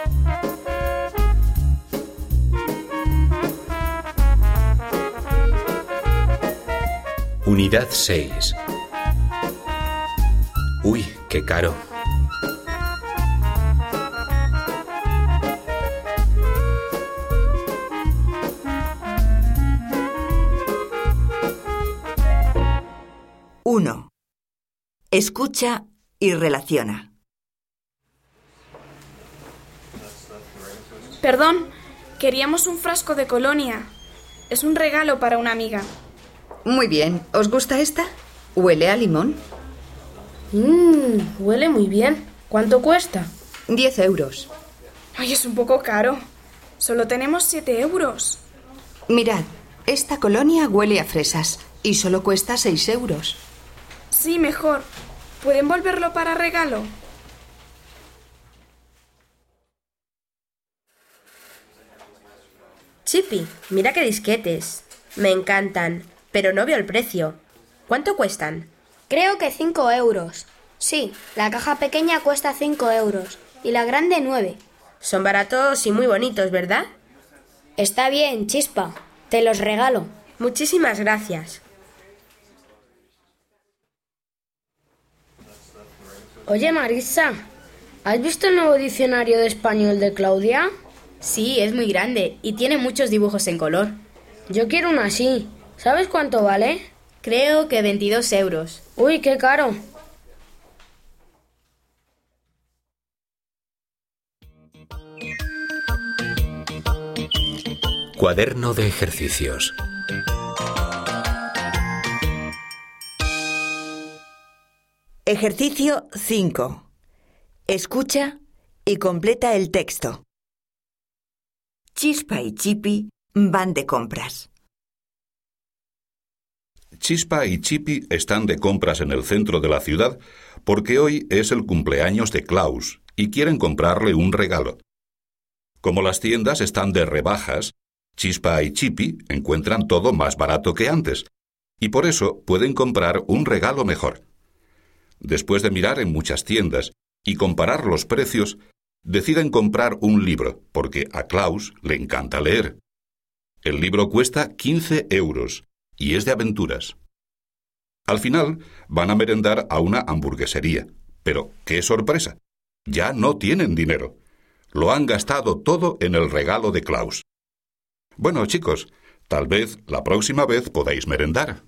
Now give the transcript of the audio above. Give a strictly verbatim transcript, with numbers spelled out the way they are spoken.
Unidad seis. Uy, qué caro. uno. Escucha y relaciona. Perdón, queríamos un frasco de colonia. Es un regalo para una amiga. Muy bien. ¿Os gusta esta? ¿Huele a limón? Mmm, huele muy bien. ¿Cuánto cuesta? Diez euros. Ay, es un poco caro. Solo tenemos siete euros. Mirad, esta colonia huele a fresas y solo cuesta seis euros. Sí, mejor. ¿Pueden volverlo para regalo? Chippy, mira qué disquetes. Me encantan, pero no veo el precio. ¿Cuánto cuestan? Creo que cinco euros. Sí, la caja pequeña cuesta cinco euros y la grande nueve. Son baratos y muy bonitos, ¿verdad? Está bien, Chispa. Te los regalo. Muchísimas gracias. Oye, Marisa, ¿has visto el nuevo diccionario de español de Claudia? Sí, es muy grande y tiene muchos dibujos en color. Yo quiero uno así. ¿Sabes cuánto vale? Creo que veintidós euros. Uy, qué caro. Cuaderno de ejercicios. Ejercicio cinco. Escucha y completa el texto. Chispa y Chippy van de compras. Chispa y Chippy están de compras en el centro de la ciudad porque hoy es el cumpleaños de Klaus y quieren comprarle un regalo. Como las tiendas están de rebajas, Chispa y Chippy encuentran todo más barato que antes y por eso pueden comprar un regalo mejor. Después de mirar en muchas tiendas y comparar los precios, deciden comprar un libro porque a Klaus le encanta leer. El libro cuesta quince euros y es de aventuras. Al final van a merendar a una hamburguesería, pero ¡qué sorpresa! Ya no tienen dinero. Lo han gastado todo en el regalo de Klaus. Bueno, chicos, tal vez la próxima vez podáis merendar.